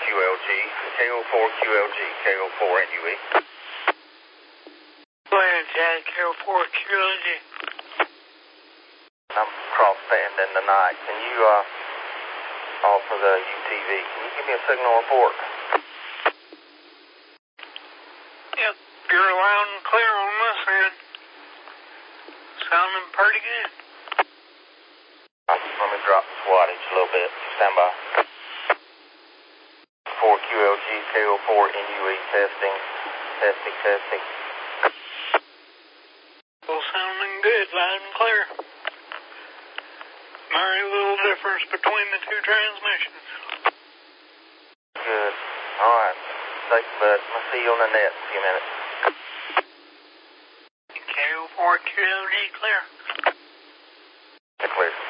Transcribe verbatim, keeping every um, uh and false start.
L G, K O four Q L G, K O four N U E. Go ahead, Jack, K O four Q L G. I'm cross standing tonight. Can you, uh, offer the U T V? Can you give me a signal report? Yep, you're loud and clear on this end. Sounding pretty good. Let me drop the wattage a little bit. Stand by. four Q L G, K O four N U E, testing, testing, testing. Still sounding good, loud and clear. Very little difference between the two transmissions. Good. All right. Thanks, bud. I'll see you on the net in a few minutes. K O four Q L G clear. Clear.